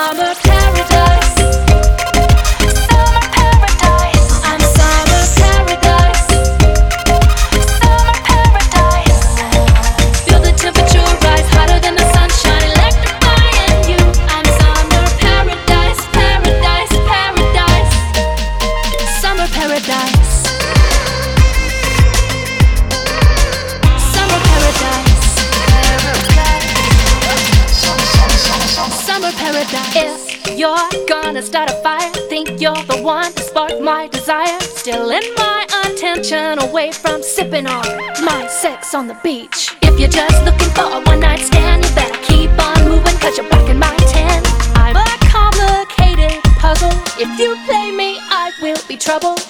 summer paradise. Summer paradise. I'm summer paradise. Summer paradise. Feel the temperature rise hotter than the sunshine, electrifying you. I'm summer paradise, paradise, paradise. Summer paradise. Summer paradise. Summer paradise. If you're gonna start a fire, think you're the one to spark my desire. Stealing my attention away from sipping on my sex on the beach. If you're just looking for a one night stand, you better keep on moving, cause you're back in my tent. I'm a complicated puzzle. If you play me, I will be trouble.